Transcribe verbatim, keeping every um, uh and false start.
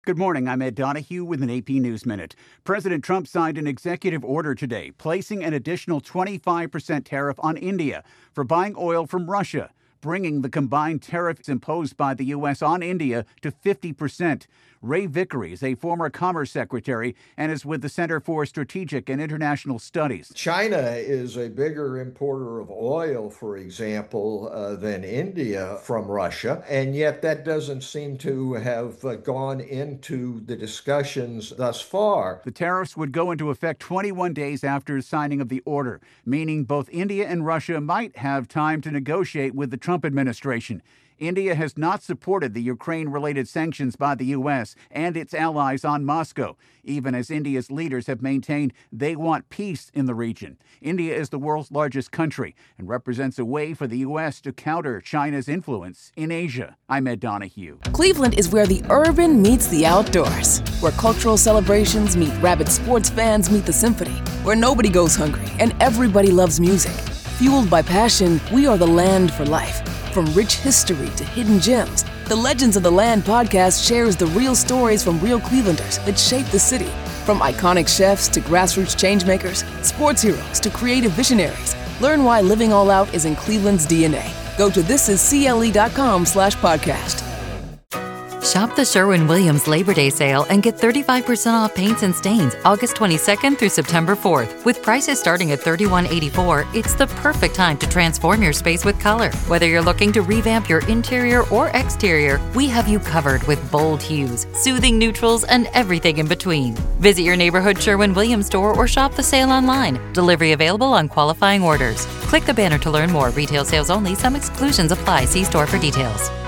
Good morning. I'm Ed Donahue with an A P News Minute. President Trump signed an executive order today placing an additional twenty-five percent tariff on India for buying oil from Russia, bringing the combined tariffs imposed by the U S on India to fifty percent. Ray Vickery is a former Commerce Secretary and is with the Center for Strategic and International Studies. China is a bigger importer of oil, for example, uh, than India from Russia, and yet that doesn't seem to have uh, gone into the discussions thus far. The tariffs would go into effect twenty-one days after the signing of the order, meaning both India and Russia might have time to negotiate with the Trump administration. India has not supported the Ukraine-related sanctions by the U S and its allies on Moscow, even as India's leaders have maintained they want peace in the region. India is the world's largest country and represents a way for the U S to counter China's influence in Asia. I'm Ed Donahue. Cleveland is where the urban meets the outdoors, where cultural celebrations meet rabid sports fans meet the symphony, where nobody goes hungry and everybody loves music. Fueled by passion, we are the land for life. From rich history to hidden gems, the Legends of the Land podcast shares the real stories from real Clevelanders that shape the city. From iconic chefs to grassroots changemakers, sports heroes to creative visionaries. Learn why living all out is in Cleveland's D N A. Go to thisiscle.com slash podcast. Shop the Sherwin-Williams Labor Day sale and get thirty-five percent off paints and stains August twenty-second through September fourth. With prices starting at thirty-one eighty-four, it's the perfect time to transform your space with color. Whether you're looking to revamp your interior or exterior, we have you covered with bold hues, soothing neutrals, and everything in between. Visit your neighborhood Sherwin-Williams store or shop the sale online. Delivery available on qualifying orders. Click the banner to learn more. Retail sales only. Some exclusions apply. See store for details.